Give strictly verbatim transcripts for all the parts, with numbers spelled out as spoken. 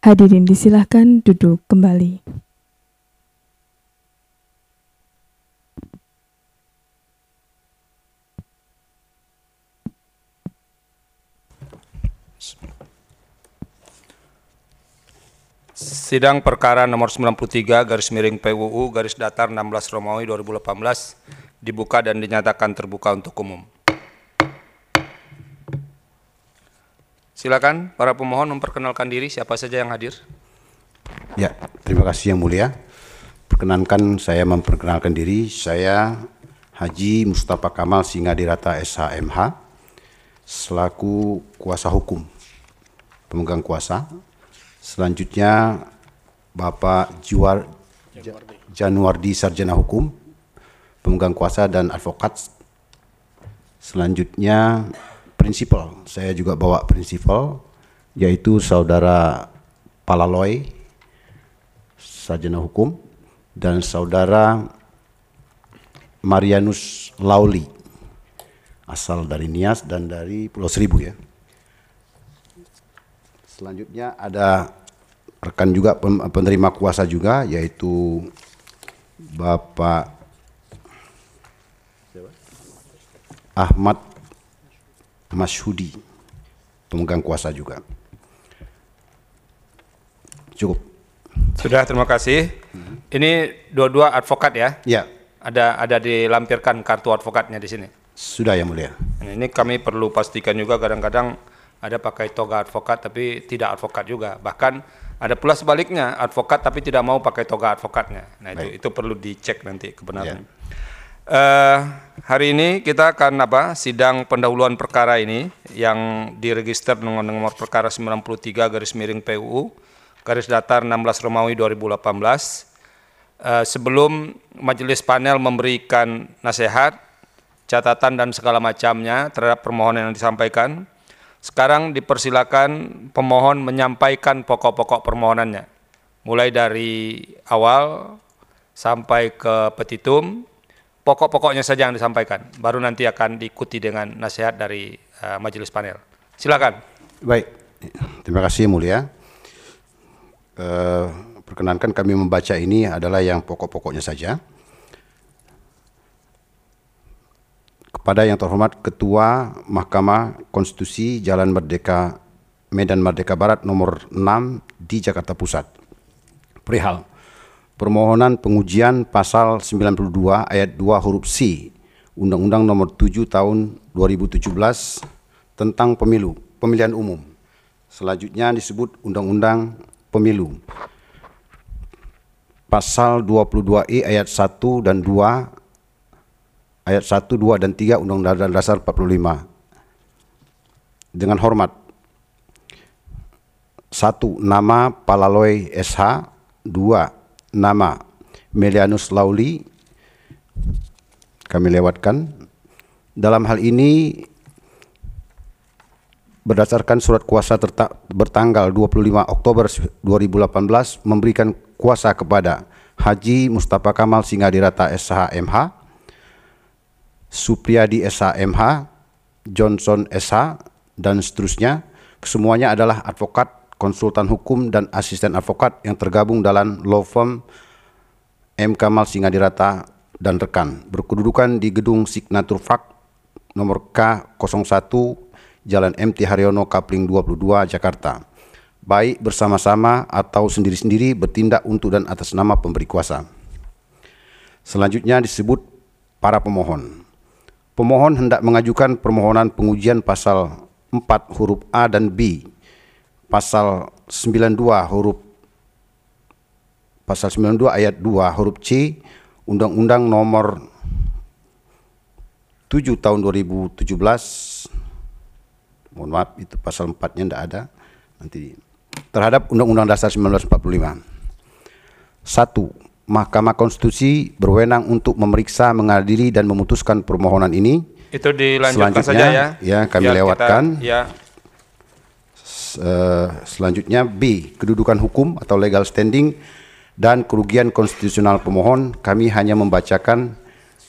Hadirin disilahkan duduk kembali. Sidang perkara nomor sembilan puluh tiga garis miring P U U garis datar enam belas Romawi dua ribu delapan belas dibuka dan dinyatakan terbuka untuk umum. Silakan para pemohon memperkenalkan diri, siapa saja yang hadir. Ya, terima kasih Yang Mulia. Perkenankan saya memperkenalkan diri, saya Haji Mustafa Kamal Singadirata S H M H, selaku kuasa hukum, pemegang kuasa. Selanjutnya Bapak Juar, Januardi Sarjana Hukum, pemegang kuasa dan advokat. Selanjutnya prinsipal, saya juga bawa prinsipal, yaitu Saudara Palaloy, Sarjana Hukum, dan Saudara Marianus Lauli, asal dari Nias dan dari Pulau Seribu ya. Selanjutnya ada rekan juga penerima kuasa juga, yaitu Bapak Ahmad Masyhudi, pemegang kuasa juga. Cukup. Sudah, terima kasih. Ini dua-dua advokat ya? Ya. Ada ada dilampirkan kartu advokatnya di sini. Sudah Yang Mulia. Ini kami perlu pastikan juga, kadang-kadang ada pakai toga advokat tapi tidak advokat juga. Bahkan ada pula sebaliknya, advokat tapi tidak mau pakai toga advokatnya. Nah itu, itu perlu dicek nanti kebenarannya. Ya. Uh, hari ini kita akan apa sidang pendahuluan perkara ini yang diregister dengan nomor perkara sembilan puluh tiga garis miring P U U garis datar enam belas Romawi dua ribu delapan belas. Uh, sebelum majelis panel memberikan nasihat, catatan dan segala macamnya terhadap permohonan yang disampaikan, sekarang dipersilakan pemohon menyampaikan pokok-pokok permohonannya, mulai dari awal sampai ke petitum. Pokok-pokoknya saja yang disampaikan, baru nanti akan diikuti dengan nasihat dari uh, majelis panel. Silakan. Baik, terima kasih Yang Mulia. Uh, perkenankan kami membaca ini adalah yang pokok-pokoknya saja. Kepada yang terhormat Ketua Mahkamah Konstitusi Jalan Merdeka Medan Merdeka Barat nomor enam di Jakarta Pusat. Perihal permohonan pengujian pasal sembilan puluh dua ayat dua huruf C Undang-Undang nomor tujuh tahun dua ribu tujuh belas tentang pemilu, pemilihan umum. Selanjutnya disebut Undang-Undang Pemilu. Pasal dua puluh dua I ayat satu dan dua, ayat satu, dua dan tiga Undang-Undang Dasar empat puluh lima. Dengan hormat. Satu, nama Palaloy S H. Dua, nama Melianus Lauli, kami lewatkan. Dalam hal ini berdasarkan surat kuasa bertanggal dua puluh lima Oktober dua ribu delapan belas memberikan kuasa kepada Haji Mustafa Kamal Singadirata S H M H, Supriyadi S H M H, Johnson S H, dan seterusnya. Kesemuanya adalah advokat, konsultan hukum, dan asisten advokat yang tergabung dalam law firm M. Kamal Singadirata dan rekan, berkedudukan di gedung Signature Fak nomor K nol satu Jalan M T Haryono Kapling dua puluh dua Jakarta, baik bersama-sama atau sendiri-sendiri bertindak untuk dan atas nama pemberi kuasa. Selanjutnya disebut para pemohon. Pemohon hendak mengajukan permohonan pengujian pasal empat huruf A dan B, pasal sembilan puluh dua huruf pasal sembilan puluh dua ayat dua huruf C Undang-Undang nomor tujuh tahun dua ribu tujuh belas. Mohon maaf, itu pasal empat-nya tidak ada. Nanti terhadap Undang-Undang Dasar seribu sembilan ratus empat puluh lima. Satu, Mahkamah Konstitusi berwenang untuk memeriksa, mengadili dan memutuskan permohonan ini. Itu dilanjutkan Selanjutnya, saja ya. Ya, kami Biar lewatkan. Kita, ya. Uh, selanjutnya B, kedudukan hukum atau legal standing dan kerugian konstitusional pemohon. Kami hanya membacakan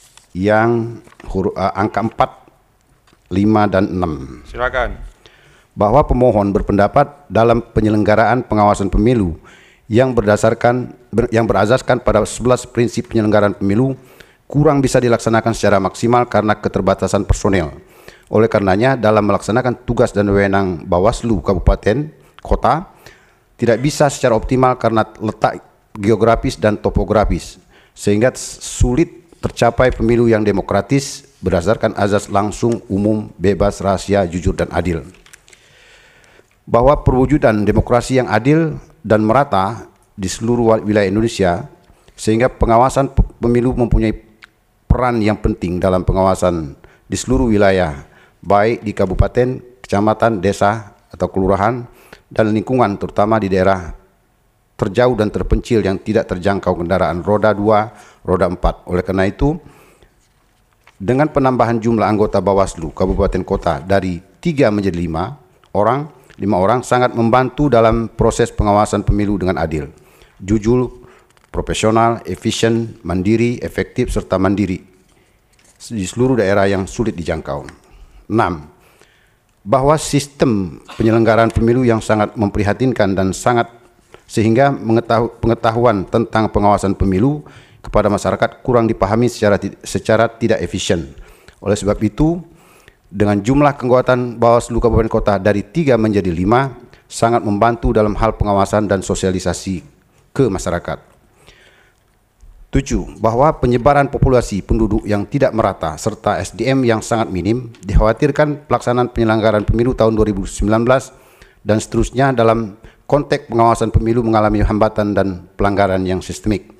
yang huruf, uh, angka empat, lima, dan enam. Silakan. bahwa pemohon berpendapat dalam penyelenggaraan pengawasan pemilu yang berdasarkan yang berasaskan pada sebelas prinsip penyelenggaraan pemilu kurang bisa dilaksanakan secara maksimal karena keterbatasan personel. Oleh karenanya, dalam melaksanakan tugas dan wewenang Bawaslu Kabupaten Kota tidak bisa secara optimal karena letak geografis dan topografis, sehingga sulit tercapai pemilu yang demokratis berdasarkan azas langsung, umum, bebas, rahasia, jujur, dan adil. Bahwa perwujudan demokrasi yang adil dan merata di seluruh wilayah Indonesia, sehingga pengawasan pemilu mempunyai peran yang penting dalam pengawasan di seluruh wilayah, baik di kabupaten, kecamatan, desa, atau kelurahan, dan lingkungan, terutama di daerah terjauh dan terpencil yang tidak terjangkau kendaraan roda dua, roda empat. Oleh karena itu, dengan penambahan jumlah anggota Bawaslu Kabupaten Kota dari tiga menjadi lima orang, lima orang sangat membantu dalam proses pengawasan pemilu dengan adil, jujur, profesional, efisien, mandiri, efektif, serta mandiri di seluruh daerah yang sulit dijangkau. Enam, bahwa sistem penyelenggaraan pemilu yang sangat memprihatinkan dan sangat sehingga mengetahu, pengetahuan tentang pengawasan pemilu kepada masyarakat kurang dipahami secara secara tidak efisien. Oleh sebab itu, dengan jumlah kekuatan Bawaslu Kabupaten Kota dari tiga menjadi lima sangat membantu dalam hal pengawasan dan sosialisasi ke masyarakat. Tujuh, bahwa penyebaran populasi penduduk yang tidak merata serta S D M yang sangat minim dikhawatirkan pelaksanaan penyelenggaraan pemilu tahun dua ribu sembilan belas dan seterusnya dalam konteks pengawasan pemilu mengalami hambatan dan pelanggaran yang sistemik.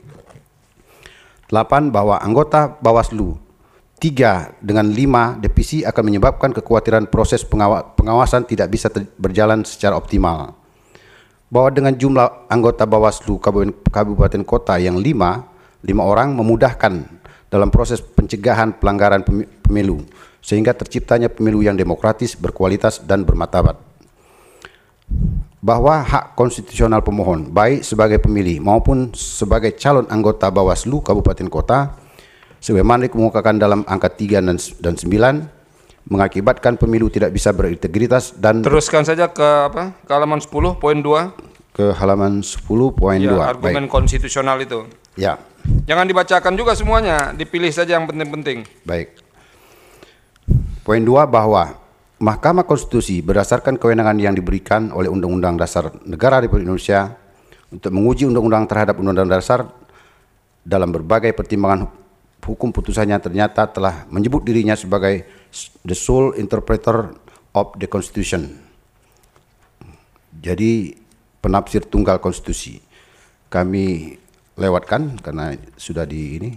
Delapan, bahwa anggota Bawaslu tiga dengan lima divisi akan menyebabkan kekhawatiran proses pengawa pengawasan tidak bisa berjalan secara optimal. Bahwa dengan jumlah anggota Bawaslu Kabupaten, Kabupaten Kota yang lima, lima orang memudahkan dalam proses pencegahan pelanggaran pemilu, sehingga terciptanya pemilu yang demokratis, berkualitas, dan bermartabat. Bahwa hak konstitusional pemohon, baik sebagai pemilih maupun sebagai calon anggota Bawaslu Kabupaten Kota, sebagaimana dikemukakan dalam angka tiga dan sembilan, mengakibatkan pemilu tidak bisa berintegritas dan... Teruskan saja ke apa? Ke halaman sepuluh poin dua. Ke halaman sepuluh poin dua. Ya, argumen baik. Konstitusional itu. Ya. Jangan dibacakan juga semuanya, dipilih saja yang penting-penting. Baik. Poin dua, bahwa Mahkamah Konstitusi berdasarkan kewenangan yang diberikan oleh Undang-Undang Dasar Negara Republik Indonesia untuk menguji undang-undang terhadap Undang-Undang Dasar dalam berbagai pertimbangan hukum putusannya ternyata telah menyebut dirinya sebagai the sole interpreter of the Constitution. Jadi penafsir tunggal konstitusi. Kami lewatkan karena sudah di ini.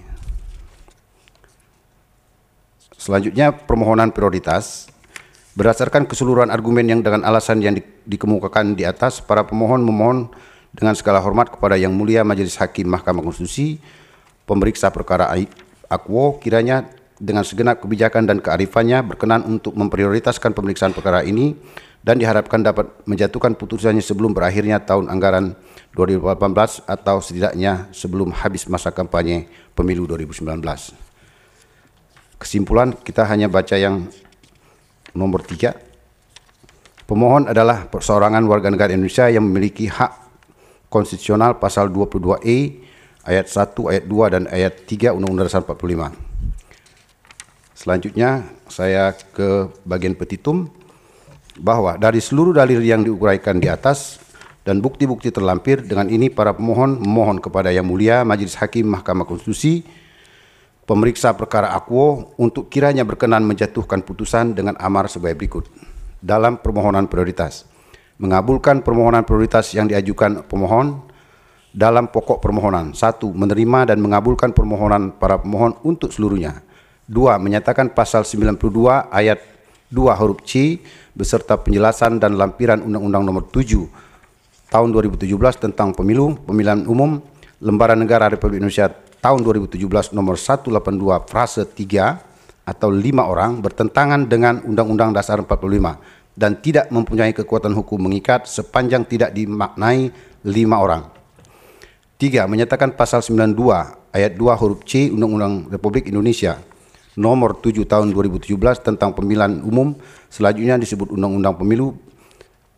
Selanjutnya permohonan prioritas. Berdasarkan keseluruhan argumen yang dengan alasan yang di, dikemukakan di atas, para pemohon memohon dengan segala hormat kepada Yang Mulia Majelis Hakim Mahkamah Konstitusi, pemeriksa perkara Akwo, kiranya dengan segenap kebijakan dan kearifannya berkenan untuk memprioritaskan pemeriksaan perkara ini dan diharapkan dapat menjatuhkan putusannya sebelum berakhirnya tahun anggaran dua ribu delapan belas atau setidaknya sebelum habis masa kampanye pemilu dua ribu sembilan belas. Kesimpulan, kita hanya baca yang nomor tiga. Pemohon adalah perseorangan warga negara Indonesia yang memiliki hak konstitusional pasal dua puluh dua E ayat satu, ayat dua, dan ayat tiga Undang-Undang Dasar empat puluh lima. Selanjutnya saya ke bagian petitum, bahwa dari seluruh dalil yang diuraikan di atas dan bukti-bukti terlampir, dengan ini para pemohon memohon kepada Yang Mulia Majelis Hakim Mahkamah Konstitusi, pemeriksa perkara Akwo, untuk kiranya berkenan menjatuhkan putusan dengan amar sebagai berikut. Dalam permohonan prioritas, mengabulkan permohonan prioritas yang diajukan pemohon dalam pokok permohonan. Satu, menerima dan mengabulkan permohonan para pemohon untuk seluruhnya. Dua, menyatakan pasal sembilan puluh dua ayat dua huruf C beserta penjelasan dan lampiran Undang-Undang Nomor tujuh Tahun dua ribu tujuh belas tentang Pemilu, Pemilihan Umum, Lembaran Negara Republik Indonesia tahun dua ribu tujuh belas nomor seratus delapan puluh dua frase tiga atau lima orang bertentangan dengan Undang-Undang Dasar empat puluh lima dan tidak mempunyai kekuatan hukum mengikat sepanjang tidak dimaknai lima orang. Tiga, menyatakan pasal sembilan puluh dua ayat dua huruf C Undang-Undang Republik Indonesia nomor tujuh tahun dua ribu tujuh belas tentang Pemilihan Umum, selanjutnya disebut Undang-Undang Pemilu,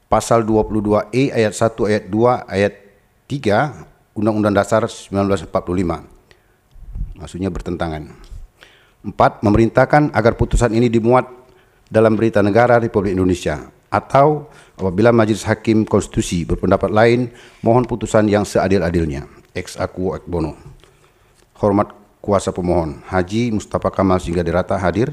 pasal dua puluh dua E ayat satu, ayat dua, ayat tiga Undang-Undang Dasar seribu sembilan ratus empat puluh lima. Maksudnya bertentangan. Empat, memerintahkan agar putusan ini dimuat dalam Berita Negara Republik Indonesia, atau apabila Majelis Hakim Konstitusi berpendapat lain, mohon putusan yang seadil-adilnya. Ex aequo ex bono. Hormat kuasa pemohon, Haji Mustafa Kamal Singgadirata hadir.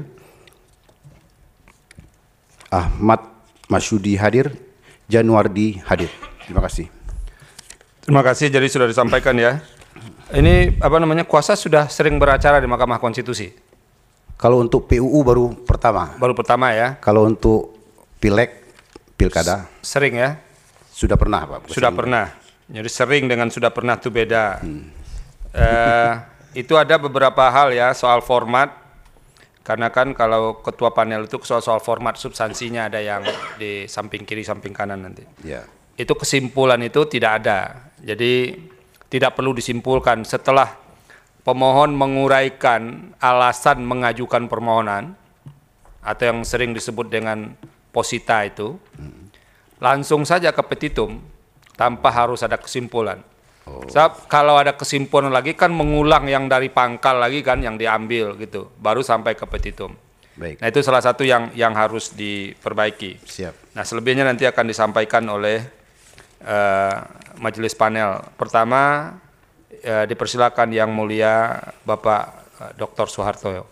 Ahmad Masyudi hadir. Januardi hadir. Terima kasih. Terima kasih, jadi sudah disampaikan ya. Ini apa namanya, kuasa sudah sering beracara di Mahkamah Konstitusi? Kalau untuk P U U baru pertama. Baru pertama ya? Kalau untuk Pileg, Pilkada? Sering ya? Sudah pernah Pak. Sudah pernah. Jadi sering dengan sudah pernah itu beda. Hmm. Eh, itu ada beberapa hal ya soal format. Karena kan kalau ketua panel itu soal-soal format, substansinya ada yang di samping kiri, samping kanan nanti. Ya. Itu kesimpulan itu tidak ada. Jadi tidak perlu disimpulkan setelah pemohon menguraikan alasan mengajukan permohonan atau yang sering disebut dengan posita itu, langsung saja ke petitum tanpa harus ada kesimpulan. Oh. Sebab kalau ada kesimpulan lagi kan mengulang yang dari pangkal lagi kan yang diambil gitu, baru sampai ke petitum. Baik. Nah itu salah satu yang yang harus diperbaiki. Siap. Nah selebihnya nanti akan disampaikan oleh uh, majelis panel. Pertama uh, dipersilakan yang mulia Bapak uh, Doktor Soeharto.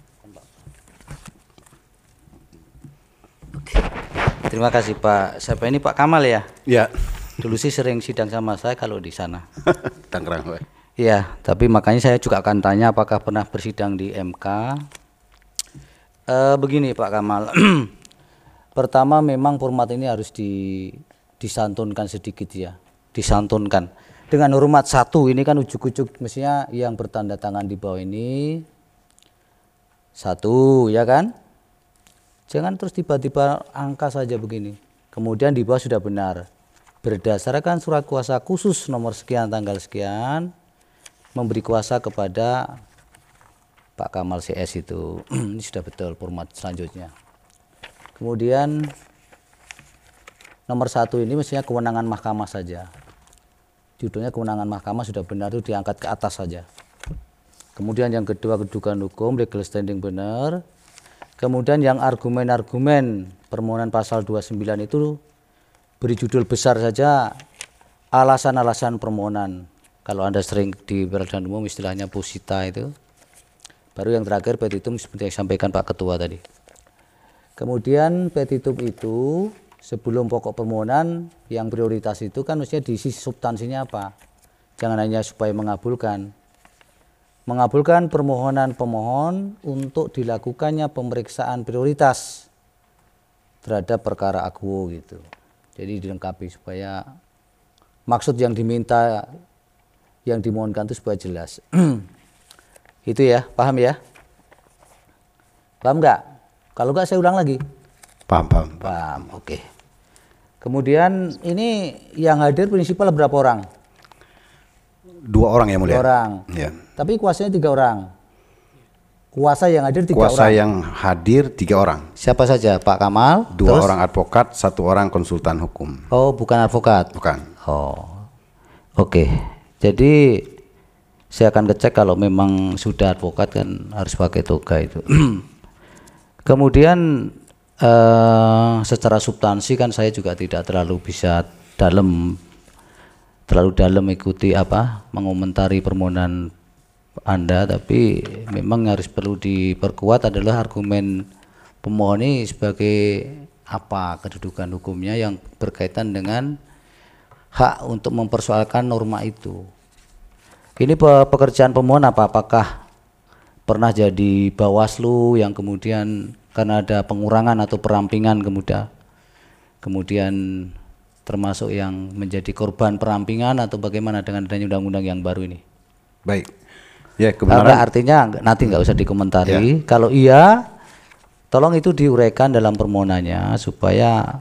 Terima kasih Pak. Siapa ini Pak Kamal ya? Ya. Dulu sih sering sidang sama saya kalau di sana. Tangerang Pak. Iya, tapi makanya saya juga akan tanya apakah pernah bersidang di M K. E, begini Pak Kamal. Pertama memang format ini harus di, disantunkan sedikit ya. Disantunkan. Dengan hormat satu, ini kan ujuk-ujuk mestinya yang bertanda tangan di bawah ini satu ya kan? Jangan terus tiba-tiba angka saja begini. Kemudian di bawah sudah benar. Berdasarkan surat kuasa khusus nomor sekian tanggal sekian memberi kuasa kepada Pak Kamal C S itu. Ini sudah betul format selanjutnya. Kemudian nomor satu ini mestinya kewenangan mahkamah saja. Judulnya kewenangan mahkamah sudah benar, itu diangkat ke atas saja. Kemudian yang kedua kedudukan hukum, legal standing benar. Kemudian yang argumen-argumen permohonan pasal dua puluh sembilan itu beri judul besar saja, alasan-alasan permohonan. Kalau Anda sering di peradilan umum istilahnya posita itu. Baru yang terakhir petitum seperti yang disampaikan Pak Ketua tadi. Kemudian petitum itu sebelum pokok permohonan yang prioritas itu kan mestinya diisi substansinya apa. Jangan hanya supaya mengabulkan. Mengabulkan permohonan pemohon untuk dilakukannya pemeriksaan prioritas terhadap perkara aguo gitu. Jadi dilengkapi supaya maksud yang diminta, yang dimohonkan itu supaya jelas. Itu ya, paham ya? Paham nggak? Kalau nggak saya ulang lagi. Paham, paham. Paham, oke. Okay. Kemudian ini yang hadir prinsipal berapa orang? Dua orang yang mulia. Dua orang. Ya. Tapi kuasanya tiga orang. Kuasa yang hadir tiga Kuasa orang. yang hadir tiga orang. Siapa saja? Pak Kamal. Dua terus? orang advokat, satu orang konsultan hukum. Oh, bukan advokat. Bukan. Oh, oke. Okay. Jadi saya akan ngecek kalau memang sudah advokat kan harus pakai toga itu. Kemudian eh, secara substansi kan saya juga tidak terlalu bisa dalam, terlalu dalam ikuti apa mengomentari permohonan Anda, tapi memang harus perlu diperkuat adalah argumen pemohon ini sebagai apa kedudukan hukumnya yang berkaitan dengan hak untuk mempersoalkan norma itu. Ini pekerjaan pemohon apa? Apakah pernah jadi Bawaslu yang kemudian karena ada pengurangan atau perampingan kemudian kemudian termasuk yang menjadi korban perampingan atau bagaimana dengan adanya undang-undang yang baru ini? Baik. Ya, kebenaran. Nah, artinya nanti nggak usah dikomentari. Ya. Kalau iya, tolong itu diuraikan dalam permohonannya supaya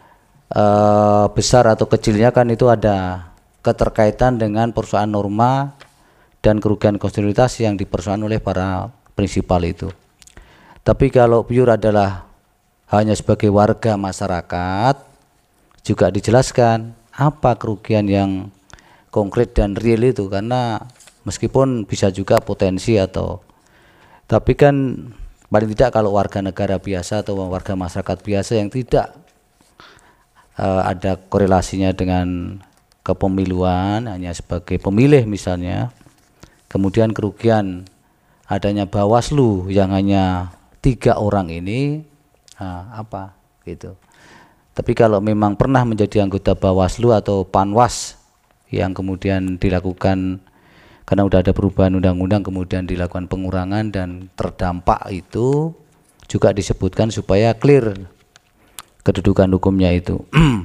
uh, besar atau kecilnya kan itu ada keterkaitan dengan persoalan norma dan kerugian konstitusionalitas yang dipersoalkan oleh para prinsipal itu. Tapi kalau pure adalah hanya sebagai warga masyarakat, juga dijelaskan apa kerugian yang konkret dan real itu, karena meskipun bisa juga potensi atau, tapi kan paling tidak kalau warga negara biasa atau warga masyarakat biasa yang tidak uh, ada korelasinya dengan kepemiluan, hanya sebagai pemilih misalnya, kemudian kerugian adanya Bawaslu yang hanya tiga orang ini, nah, apa gitu. Tapi kalau memang pernah menjadi anggota Bawaslu atau Panwas yang kemudian dilakukan karena udah ada perubahan undang-undang kemudian dilakukan pengurangan dan terdampak, itu juga disebutkan supaya clear kedudukan hukumnya itu.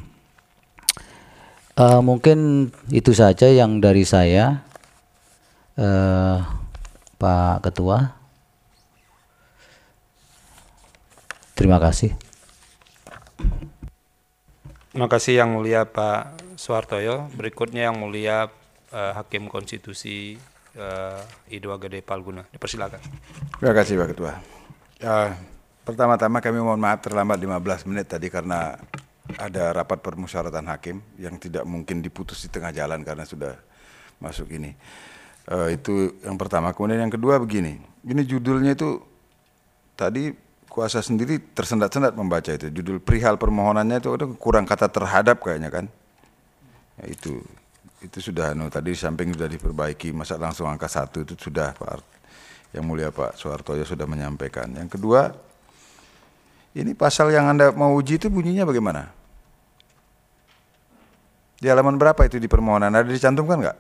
uh, mungkin itu saja yang dari saya, uh, Pak Ketua. Terima kasih. Terima kasih Yang Mulia Pak Suhartoyo. Berikutnya Yang Mulia uh, Hakim Konstitusi uh, I dua Gede Palguna. Dipersilakan. Terima kasih Pak Ketua. Uh, pertama-tama kami mohon maaf terlambat lima belas menit tadi karena ada rapat permusyawaratan hakim yang tidak mungkin diputus di tengah jalan karena sudah masuk ini. Uh, itu yang pertama. Kemudian yang kedua begini, ini judulnya itu tadi kuasa sendiri tersendat-sendat membaca itu. Judul perihal permohonannya itu ada kurang kata terhadap kayaknya kan. Ya, itu itu sudah no, tadi di samping sudah diperbaiki, masa langsung angka satu itu sudah Pak Yang Mulia Pak Suhartoyo sudah menyampaikan. Yang kedua, ini pasal yang Anda mau uji itu bunyinya bagaimana? Di halaman berapa itu di permohonan? Ada dicantumkan nggak?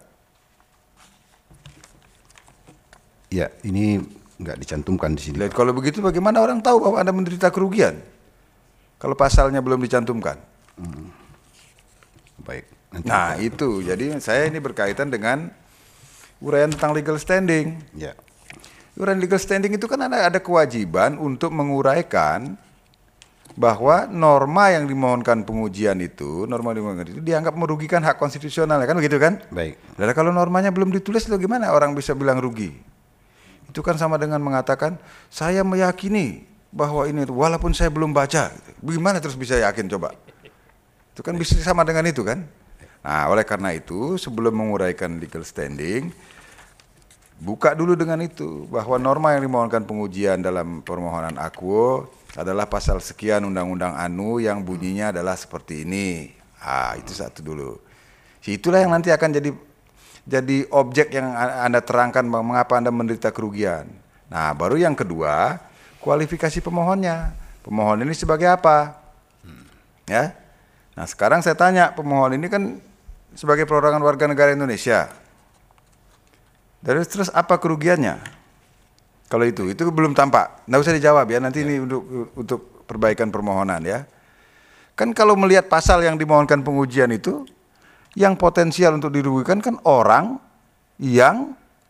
Ya, ini nggak dicantumkan di sini. Lihat, kalau begitu bagaimana orang tahu bahwa Anda menderita kerugian? Kalau pasalnya belum dicantumkan. Hmm. Baik. Nanti Nah kita... itu, jadi saya ini berkaitan dengan uraian tentang legal standing. Ya. Uraian legal standing itu kan ada, ada kewajiban untuk menguraikan bahwa norma yang dimohonkan pengujian itu, norma yang dimohonkan itu dianggap merugikan hak konstitusional, kan begitu kan? Baik. Lalu kalau normanya belum ditulis itu gimana orang bisa bilang rugi? Itu kan sama dengan mengatakan saya meyakini bahwa ini walaupun saya belum baca. Bagaimana terus bisa yakin coba? Itu kan bisa sama dengan itu kan? Nah, oleh karena itu sebelum menguraikan legal standing, buka dulu dengan itu bahwa norma yang dimohonkan pengujian dalam permohonan akuo adalah pasal sekian undang-undang anu yang bunyinya adalah seperti ini. Ah, itu satu dulu. Itulah yang nanti akan jadi jadi objek yang Anda terangkan mengapa Anda menderita kerugian. Nah, baru yang kedua, kualifikasi pemohonnya. Pemohon ini sebagai apa? Ya. Nah, sekarang saya tanya, pemohon ini kan sebagai perorangan warga negara Indonesia. Terus terus apa kerugiannya? Kalau itu, itu belum tampak. Nggak usah dijawab ya, nanti ya. Ini untuk untuk perbaikan permohonan ya. Kan kalau melihat pasal yang dimohonkan pengujian itu, yang potensial untuk dirugikan kan orang yang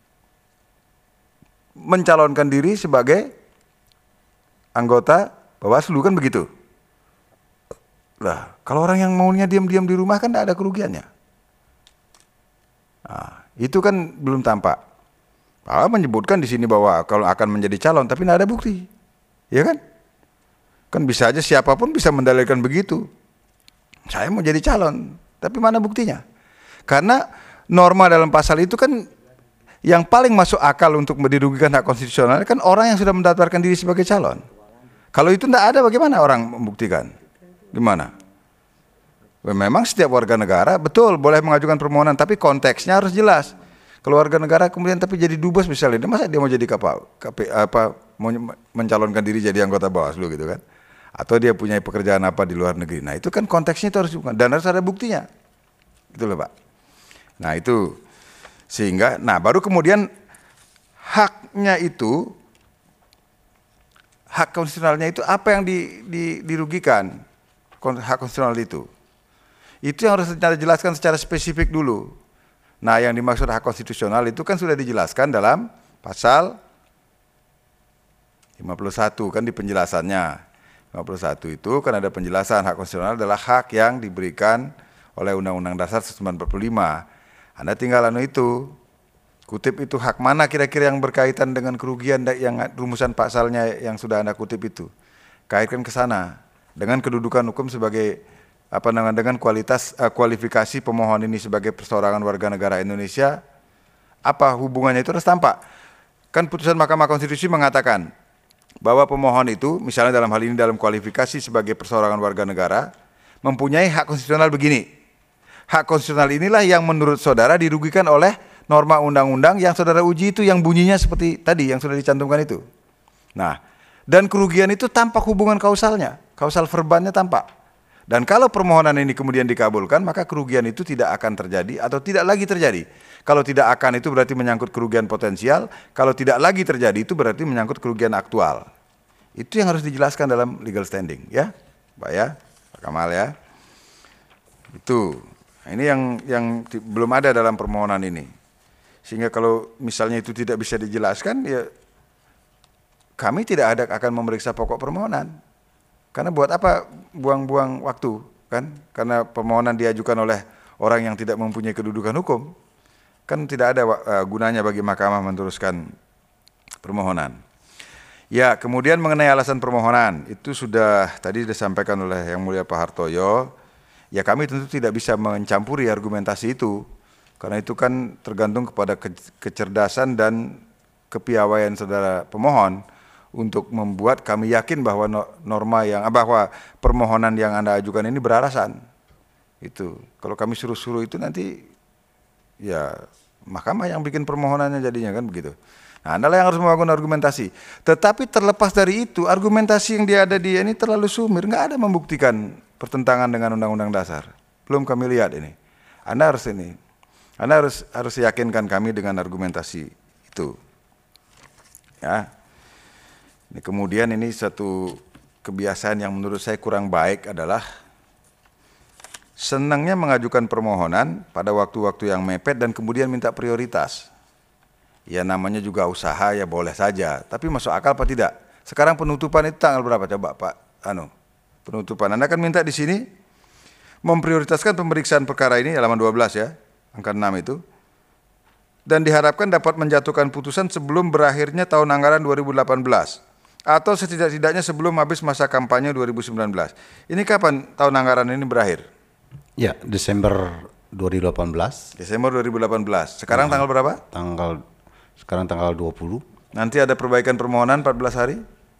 mencalonkan diri sebagai anggota Bawaslu, kan begitu. Lah, kalau orang yang maunya diam-diam di rumah kan tidak ada kerugiannya. Nah, itu kan belum tampak. Pak menyebutkan di sini bahwa kalau akan menjadi calon, tapi tidak ada bukti, ya kan? Kan bisa aja siapapun bisa mendalilkan begitu. Saya mau jadi calon. Tapi mana buktinya? Karena norma dalam pasal itu kan yang paling masuk akal untuk dirugikan hak konstitusional kan orang yang sudah mendaftarkan diri sebagai calon. Kalau itu tidak ada, bagaimana orang membuktikan? Gimana? Memang setiap warga negara betul boleh mengajukan permohonan, tapi konteksnya harus jelas. Kalau warga negara kemudian tapi jadi dubes misalnya, masa dia mau jadi kapal, K P, apa mau mencalonkan diri jadi anggota Bawaslu gitu kan? Atau dia punya pekerjaan apa di luar negeri. Nah itu kan konteksnya itu harus, dan harus ada buktinya. Gitu loh Pak. Nah itu, sehingga, nah baru kemudian haknya itu, hak konstitusionalnya itu apa yang di, di, dirugikan, hak konstitusional itu. Itu yang harus kita jelaskan secara spesifik dulu. Nah yang dimaksud hak konstitusional itu kan sudah dijelaskan dalam pasal lima puluh satu kan di penjelasannya. lima puluh satu itu kan ada penjelasan hak konstitusional adalah hak yang diberikan oleh Undang-Undang Dasar seribu sembilan ratus empat puluh lima. Anda tinggal anu itu, kutip itu hak mana kira-kira yang berkaitan dengan kerugian yang rumusan pasalnya yang sudah Anda kutip itu. Kaitkan ke sana dengan kedudukan hukum sebagai apa namanya dengan kualitas uh, kualifikasi pemohon ini sebagai perseorangan warga negara Indonesia, apa hubungannya itu harus tampak. Kan putusan Mahkamah Konstitusi mengatakan bahwa pemohon itu, misalnya dalam hal ini dalam kualifikasi sebagai perseorangan warga negara, mempunyai hak konstitusional begini. Hak konstitusional inilah yang menurut saudara dirugikan oleh norma undang-undang yang saudara uji itu yang bunyinya seperti tadi yang sudah dicantumkan itu. Nah, dan kerugian itu tampak hubungan kausalnya, kausal verbannya tampak. Dan kalau permohonan ini kemudian dikabulkan, maka kerugian itu tidak akan terjadi atau tidak lagi terjadi. Kalau tidak akan itu berarti menyangkut kerugian potensial, kalau tidak lagi terjadi itu berarti menyangkut kerugian aktual. Itu yang harus dijelaskan dalam legal standing, ya, Pak ya, Pak Kamal ya. Itu, nah, ini yang yang belum ada dalam permohonan ini. Sehingga kalau misalnya itu tidak bisa dijelaskan, ya kami tidak ada akan memeriksa pokok permohonan. Karena buat apa buang-buang waktu, kan? Karena permohonan diajukan oleh orang yang tidak mempunyai kedudukan hukum, kan tidak ada uh, gunanya bagi mahkamah meneruskan permohonan. Ya, kemudian mengenai alasan permohonan, itu sudah tadi disampaikan oleh Yang Mulia Pak Hartoyo. Ya, kami tentu tidak bisa mencampuri argumentasi itu, karena itu kan tergantung kepada ke kecerdasan dan kepiawaian saudara pemohon untuk membuat kami yakin bahwa norma yang bahwa permohonan yang Anda ajukan ini beralasan. Itu. Kalau kami suruh-suruh itu nanti ya mahkamah yang bikin permohonannya jadinya kan begitu. Nah, Anda lah yang harus membangun argumentasi. Tetapi terlepas dari itu, argumentasi yang dia ada di ini terlalu sumir, nggak ada membuktikan pertentangan dengan Undang-Undang Dasar. Belum kami lihat ini. Anda harus ini. Anda harus harus yakinkan kami dengan argumentasi itu. Ya. Ini kemudian ini satu kebiasaan yang menurut saya kurang baik adalah senangnya mengajukan permohonan pada waktu-waktu yang mepet dan kemudian minta prioritas. Ya namanya juga usaha ya boleh saja, tapi masuk akal apa tidak? Sekarang penutupan itu tanggal berapa coba Pak? Anu, penutupan. Anda kan minta di sini memprioritaskan pemeriksaan perkara ini halaman dua belas ya, angka enam itu. Dan diharapkan dapat menjatuhkan putusan sebelum berakhirnya tahun anggaran dua ribu delapan belas. Atau setidak-tidaknya sebelum habis masa kampanye dua ribu sembilan belas. Ini kapan tahun anggaran ini berakhir? Ya, Desember dua ribu delapan belas. Desember dua ribu delapan belas. Sekarang nah, tanggal berapa? Tanggal sekarang tanggal dua puluh. Nanti ada perbaikan permohonan empat belas hari?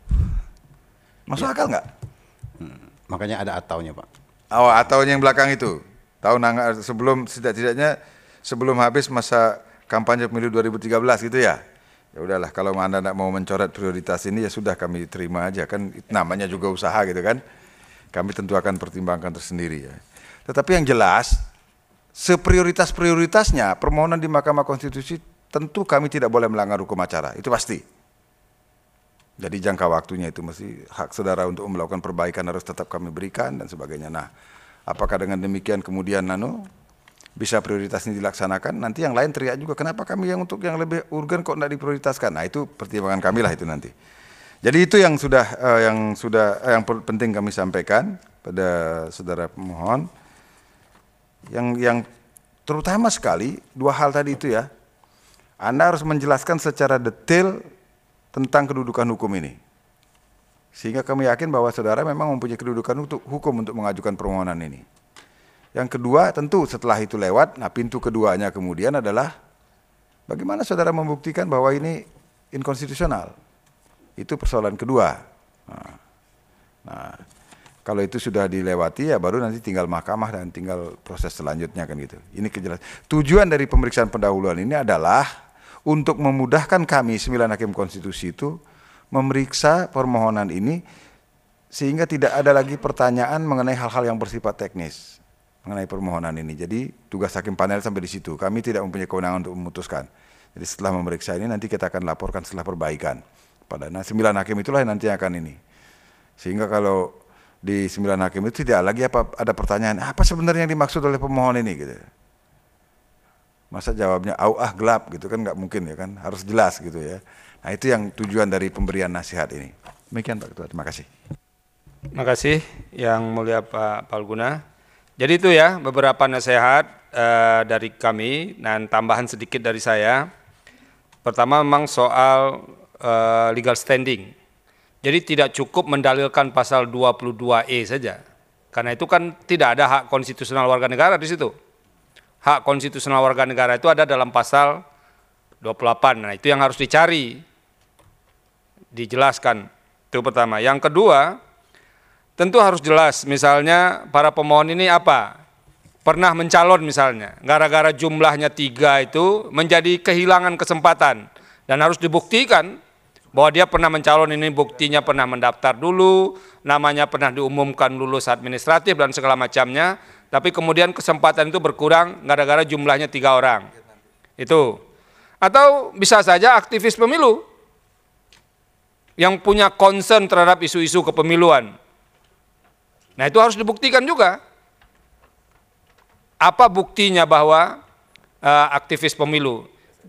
Masuk ya. Akal nggak? Hmm, makanya ada ataunya, Pak. Oh, ataunya yang belakang itu. Tahun anggaran sebelum setidak-tidaknya sebelum habis masa kampanye pemilu dua ribu tiga belas gitu ya. Ya udahlah, kalau Anda tidak mau mencoret prioritas ini ya sudah kami terima aja, kan namanya juga usaha gitu kan. Kami tentu akan pertimbangkan tersendiri ya. Tetapi yang jelas seprioritas-prioritasnya permohonan di Mahkamah Konstitusi tentu kami tidak boleh melanggar hukum acara, itu pasti. Jadi jangka waktunya itu mesti hak saudara untuk melakukan perbaikan harus tetap kami berikan dan sebagainya. Nah, apakah dengan demikian kemudian nano bisa prioritas ini dilaksanakan, nanti yang lain teriak juga, kenapa kami yang untuk yang lebih urgen kok tidak diprioritaskan? Nah itu pertimbangan kami lah itu nanti. Jadi itu yang sudah uh, yang sudah uh, yang penting kami sampaikan pada saudara pemohon. Yang yang terutama sekali dua hal tadi itu ya, Anda harus menjelaskan secara detail tentang kedudukan hukum ini, sehingga kami yakin bahwa saudara memang mempunyai kedudukan untuk hukum untuk mengajukan permohonan ini. Yang kedua tentu setelah itu lewat, nah pintu keduanya kemudian adalah bagaimana saudara membuktikan bahwa ini inkonstitusional. Itu persoalan kedua. Nah, nah kalau itu sudah dilewati ya baru nanti tinggal mahkamah dan tinggal proses selanjutnya kan gitu. Ini kejelasan. Tujuan dari pemeriksaan pendahuluan ini adalah untuk memudahkan kami sembilan hakim konstitusi itu memeriksa permohonan ini sehingga tidak ada lagi pertanyaan mengenai hal-hal yang bersifat teknis mengenai permohonan ini. Jadi tugas hakim panel sampai di situ. Kami tidak mempunyai kewenangan untuk memutuskan. Jadi setelah memeriksa ini nanti kita akan laporkan setelah perbaikan. Pada nah sembilan hakim itulah yang nanti akan ini. Sehingga kalau di sembilan hakim itu tidak lagi apa ada pertanyaan apa sebenarnya yang dimaksud oleh pemohon ini gitu. Masa jawabnya au ah gelap gitu kan nggak mungkin ya kan, harus jelas gitu ya. Nah itu yang tujuan dari pemberian nasihat ini. Demikian Pak Ketua, terima kasih. Terima kasih Yang Mulia Pak Palguna. Jadi itu ya beberapa nasihat uh, dari kami dan tambahan sedikit dari saya. Pertama memang soal uh, legal standing. Jadi tidak cukup mendalilkan pasal dua puluh dua E saja. Karena itu kan tidak ada hak konstitusional warga negara di situ. Hak konstitusional warga negara itu ada dalam pasal dua puluh delapan. Nah, itu yang harus dicari, dijelaskan. Itu pertama. Yang kedua, tentu harus jelas, misalnya para pemohon ini apa? Pernah mencalon misalnya, gara-gara jumlahnya tiga itu menjadi kehilangan kesempatan. Dan harus dibuktikan bahwa dia pernah mencalon, ini buktinya pernah mendaftar dulu, namanya pernah diumumkan lulus administratif dan segala macamnya, tapi kemudian kesempatan itu berkurang gara-gara jumlahnya tiga orang. Itu. Atau bisa saja aktivis pemilu yang punya concern terhadap isu-isu kepemiluan. Nah, itu harus dibuktikan juga. Apa buktinya bahwa uh, aktivis pemilu?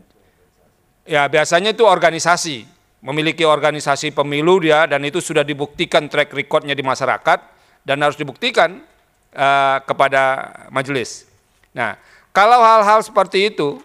Ya, biasanya itu organisasi, memiliki organisasi pemilu dia, dan itu sudah dibuktikan track recordnya di masyarakat dan harus dibuktikan uh, kepada majelis. Nah, kalau hal-hal seperti itu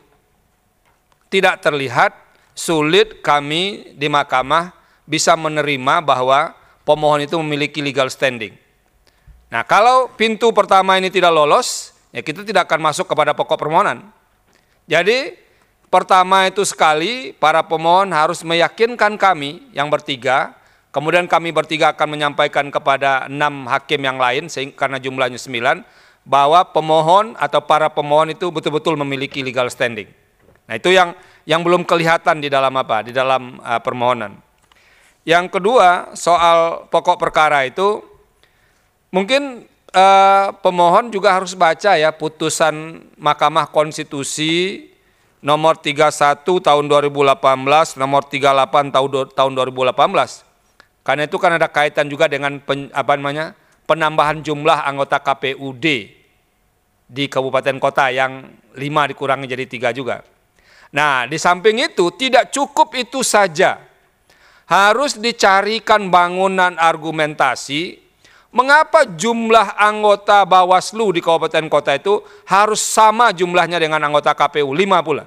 tidak terlihat, sulit kami di mahkamah bisa menerima bahwa pemohon itu memiliki legal standing. Nah, kalau pintu pertama ini tidak lolos, ya kita tidak akan masuk kepada pokok permohonan. Jadi pertama itu sekali, para pemohon harus meyakinkan kami yang bertiga, kemudian kami bertiga akan menyampaikan kepada enam hakim yang lain, karena jumlahnya sembilan, bahwa pemohon atau para pemohon itu betul-betul memiliki legal standing. Nah, itu yang yang belum kelihatan di dalam apa? Di dalam uh, permohonan. Yang kedua, soal pokok perkara itu, mungkin uh, pemohon juga harus baca ya putusan Mahkamah Konstitusi nomor tiga puluh satu tahun dua ribu delapan belas, nomor tiga puluh delapan tahun dua ribu delapan belas. Karena itu kan ada kaitan juga dengan pen, apa namanya, penambahan jumlah anggota K P U D di kabupaten kota yang lima dikurangi jadi tiga juga. Nah, di samping itu tidak cukup itu saja. Harus dicarikan bangunan argumentasi mengapa jumlah anggota Bawaslu di kabupaten kota itu harus sama jumlahnya dengan anggota K P U, lima pula.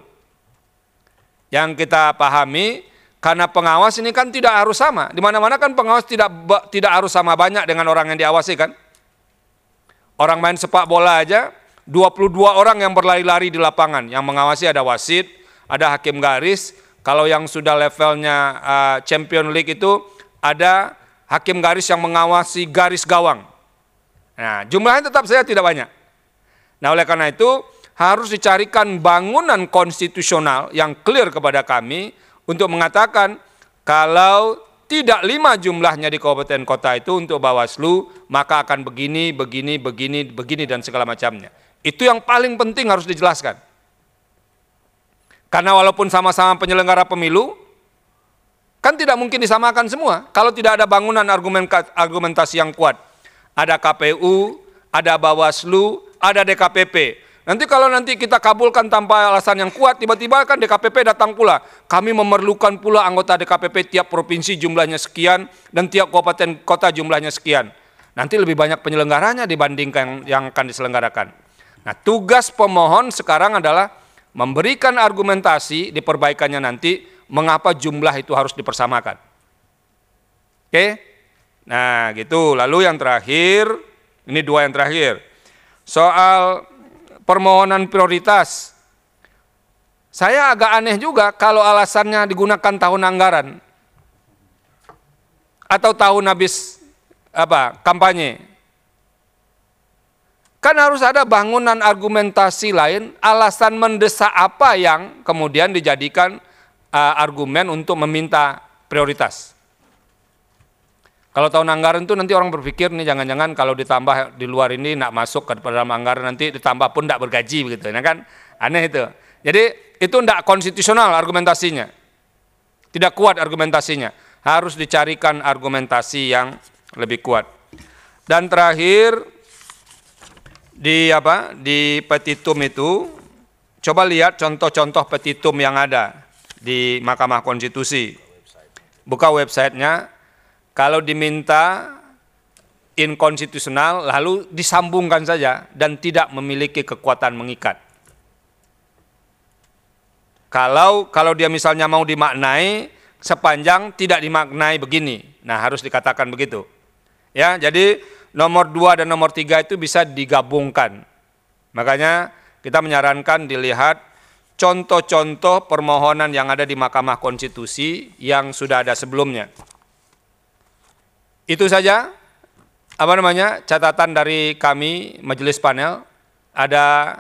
Yang kita pahami, karena pengawas ini kan tidak harus sama. Di mana-mana kan pengawas tidak tidak harus sama banyak dengan orang yang diawasi kan. Orang main sepak bola aja, dua puluh dua orang yang berlari-lari di lapangan. Yang mengawasi ada wasit, ada hakim garis. Kalau yang sudah levelnya uh, Champion League itu ada hakim garis yang mengawasi garis gawang. Nah, jumlahnya tetap saja tidak banyak. Nah, oleh karena itu harus dicarikan bangunan konstitusional yang clear kepada kami untuk mengatakan kalau tidak lima jumlahnya di kabupaten kota itu untuk Bawaslu, maka akan begini, begini, begini, begini dan segala macamnya. Itu yang paling penting harus dijelaskan. Karena walaupun sama-sama penyelenggara pemilu, kan tidak mungkin disamakan semua kalau tidak ada bangunan argumentasi yang kuat. Ada K P U, ada Bawaslu, ada D K P P. Nanti kalau nanti kita kabulkan tanpa alasan yang kuat, tiba-tiba kan D K P P datang pula. Kami memerlukan pula anggota D K P P tiap provinsi jumlahnya sekian dan tiap kabupaten kota jumlahnya sekian. Nanti lebih banyak penyelenggaranya dibandingkan yang akan diselenggarakan. Nah, tugas pemohon sekarang adalah memberikan argumentasi di perbaikannya nanti, mengapa jumlah itu harus dipersamakan. Oke? Nah, gitu. Lalu yang terakhir, ini dua yang terakhir. Soal permohonan prioritas. Saya agak aneh juga kalau alasannya digunakan tahun anggaran atau tahun habis apa? Kampanye. Kan harus ada bangunan argumentasi lain, alasan mendesak apa yang kemudian dijadikan uh, argumen untuk meminta prioritas. Kalau tahun anggaran itu nanti orang berpikir nih jangan-jangan kalau ditambah di luar ini tidak masuk ke dalam anggaran, nanti ditambah pun tidak bergaji begitu, ya kan? Aneh itu. Jadi itu tidak konstitusional argumentasinya, tidak kuat argumentasinya. Harus dicarikan argumentasi yang lebih kuat. Dan terakhir di apa di petitum itu, coba lihat contoh-contoh petitum yang ada di Mahkamah Konstitusi. Buka websitenya. Kalau diminta inkonstitusional, lalu disambungkan saja dan tidak memiliki kekuatan mengikat. Kalau kalau dia misalnya mau dimaknai sepanjang tidak dimaknai begini, nah harus dikatakan begitu. Ya, jadi nomor dua dan nomor tiga itu bisa digabungkan. Makanya kita menyarankan dilihat contoh-contoh permohonan yang ada di Mahkamah Konstitusi yang sudah ada sebelumnya. Itu saja apa namanya catatan dari kami majelis panel. Ada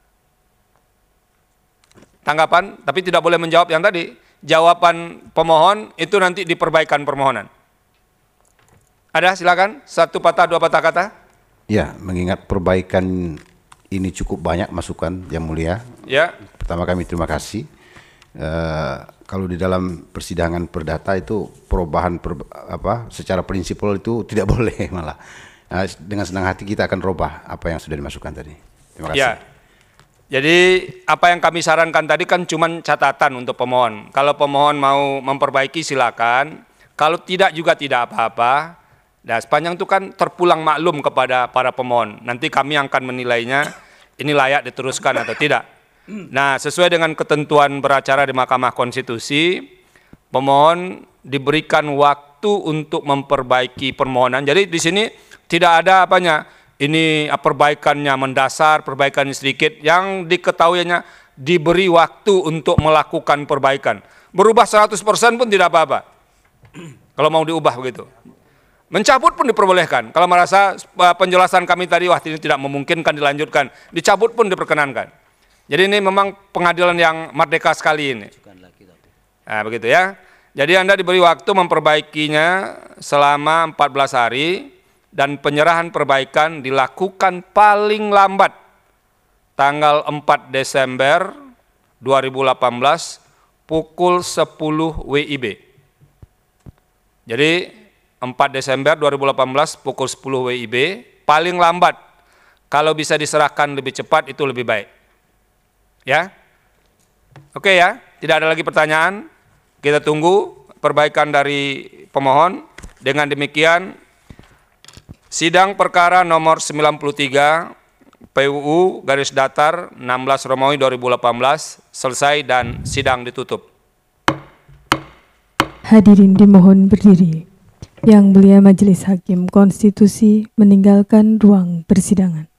tanggapan, tapi tidak boleh menjawab yang tadi. Jawaban pemohon itu nanti di perbaikan permohonan. Ada, silakan. Satu patah, dua patah kata. Ya, mengingat perbaikan ini cukup banyak masukan yang mulia. Ya. Pertama kami terima kasih. Uh, kalau di dalam persidangan perdata itu perubahan per, apa secara prinsipal itu tidak boleh malah. Nah, dengan senang hati kita akan rubah apa yang sudah dimasukkan tadi. Terima kasih. Ya. Jadi apa yang kami sarankan tadi kan cuma catatan untuk pemohon. Kalau pemohon mau memperbaiki silakan. Kalau tidak juga tidak apa-apa. Nah, sepanjang itu kan terpulang maklum kepada para pemohon. Nanti kami akan menilainya ini layak diteruskan atau tidak. Nah, sesuai dengan ketentuan beracara di Mahkamah Konstitusi, pemohon diberikan waktu untuk memperbaiki permohonan. Jadi di sini tidak ada apanya, ini perbaikannya mendasar, perbaikan sedikit. Yang diketahuinya diberi waktu untuk melakukan perbaikan. Berubah seratus persen pun tidak apa-apa. Kalau mau diubah begitu. Mencabut pun diperbolehkan. Kalau merasa penjelasan kami tadi, wah ini tidak memungkinkan dilanjutkan, dicabut pun diperkenankan. Jadi ini memang pengadilan yang merdeka sekali ini. Nah, begitu ya. Jadi Anda diberi waktu memperbaikinya selama empat belas hari dan penyerahan perbaikan dilakukan paling lambat tanggal empat Desember dua ribu delapan belas pukul sepuluh W I B. Jadi empat Desember dua ribu delapan belas pukul sepuluh W I B, paling lambat. Kalau bisa diserahkan lebih cepat itu lebih baik. Ya, oke ya, tidak ada lagi pertanyaan. Kita tunggu perbaikan dari pemohon. Dengan demikian, sidang perkara nomor sembilan puluh tiga P U U garis datar enam belas Romawi dua ribu delapan belas selesai dan sidang ditutup. Hadirin dimohon berdiri. Yang Mulia Majelis Hakim Konstitusi meninggalkan ruang persidangan.